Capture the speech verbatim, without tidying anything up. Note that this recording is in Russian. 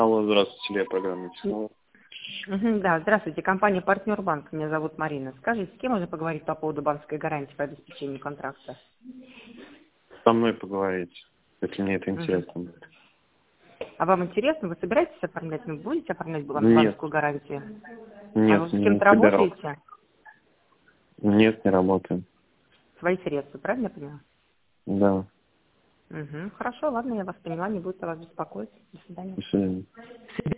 Алло, здравствуйте, я программа технолог. Мгм, да, здравствуйте, компания «Партнер Банк», меня зовут Марина. Скажите, с кем можно поговорить по поводу банковской гарантии по обеспечению контракта? Со мной поговорить, если мне это Мгм. интересно будет. А вам интересно, вы собираетесь оформлять, вы будете оформлять бан- Нет, банковскую гарантию? А вы нет, с не кем-то собирал. работаете? Нет, не работаем. Свои средства, правильно я поняла? Да, Угу. Хорошо, ладно, я вас поняла, не буду вас беспокоить. До свидания. до свидания.